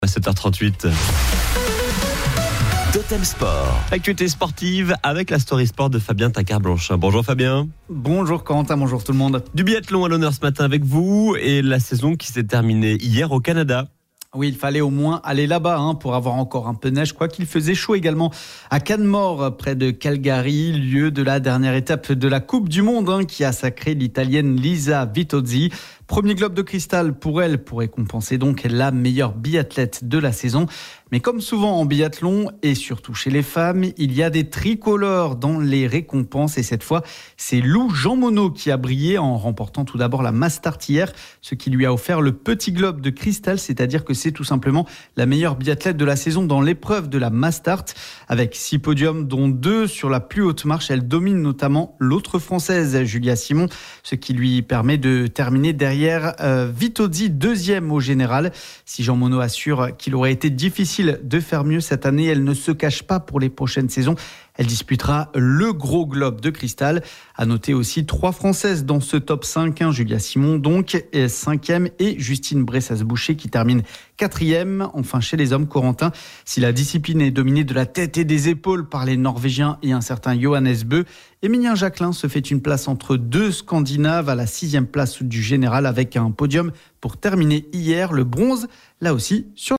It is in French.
À 7h38. Totem Sport. Actualité sportive avec la Story Sport de Fabien Tacard-Blanchin. Bonjour Fabien. Bonjour Corentin, bonjour tout le monde. Du biathlon à l'honneur ce matin avec vous et la saison qui s'est terminée hier au Canada. Oui, il fallait au moins aller là-bas pour avoir encore un peu de neige. Je crois qu'il faisait chaud également à Canmore, près de Calgary, lieu de la dernière étape de la Coupe du Monde qui a sacré l'Italienne Lisa Vitozzi. Premier globe de cristal pour elle, pour récompenser donc la meilleure biathlète de la saison. Mais comme souvent en biathlon, et surtout chez les femmes, il y a des tricolores dans les récompenses. Et cette fois, c'est Lou Jean Monod qui a brillé en remportant tout d'abord la Mastart hier, ce qui lui a offert le petit globe de cristal, c'est-à-dire que c'est tout simplement la meilleure biathlète de la saison dans l'épreuve de la Mastart. Avec 6 podiums, dont 2 sur la plus haute marche, elle domine notamment l'autre française, Julia Simon, ce qui lui permet de terminer derrière Vitozzi, deuxième au général. Si Jean Monod assure qu'il aurait été difficile de faire mieux cette année, elle ne se cache pas pour les prochaines saisons. Elle disputera le gros globe de cristal. À noter aussi 3 Françaises dans ce top 5. Julia Simon donc est 5e et Justine Bressas-Boucher qui termine 4e. Enfin chez les hommes, Corentin, si la discipline est dominée de la tête et des épaules par les Norvégiens et un certain Johannes Bö, Émilien Jacquelin se fait une place entre 2 Scandinaves à la 6e place du général avec un podium pour terminer hier. Le bronze, là aussi, sur